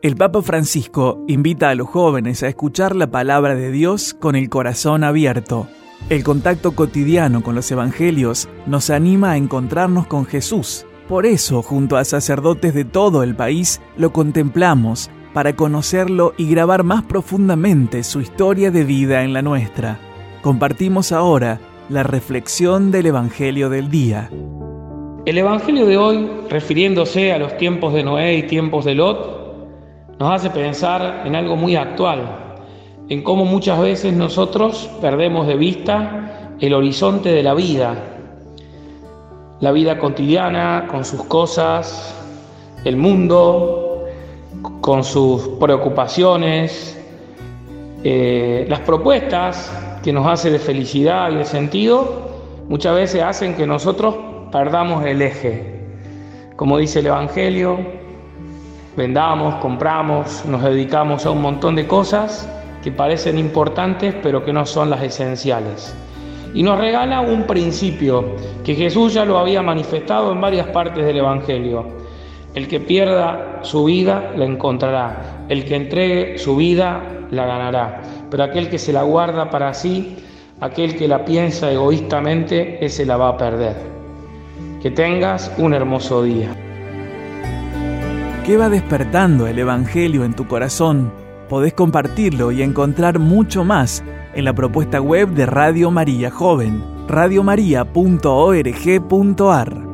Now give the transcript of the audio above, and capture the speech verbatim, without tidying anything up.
El Papa Francisco invita a los jóvenes a escuchar la palabra de Dios con el corazón abierto. El contacto cotidiano con los evangelios nos anima a encontrarnos con Jesús. Por eso, junto a sacerdotes de todo el país, lo contemplamos para conocerlo y grabar más profundamente su historia de vida en la nuestra. Compartimos ahora la reflexión del Evangelio del día. El Evangelio de hoy, refiriéndose a los tiempos de Noé y tiempos de Lot, nos hace pensar en algo muy actual, en cómo muchas veces nosotros perdemos de vista el horizonte de la vida, la vida cotidiana, con sus cosas, el mundo, con sus preocupaciones, eh, las propuestas que nos hace de felicidad y de sentido, muchas veces hacen que nosotros perdamos el eje. Como dice el Evangelio, vendamos, compramos, nos dedicamos a un montón de cosas que parecen importantes pero que no son las esenciales. Y nos regala un principio que Jesús ya lo había manifestado en varias partes del Evangelio. El que pierda su vida la encontrará, el que entregue su vida la ganará, pero aquel que se la guarda para sí, aquel que la piensa egoístamente, ese la va a perder. Que tengas un hermoso día. ¿Qué va despertando el Evangelio en tu corazón? Podés compartirlo y encontrar mucho más en la propuesta web de Radio María Joven, radio maría punto org punto a r.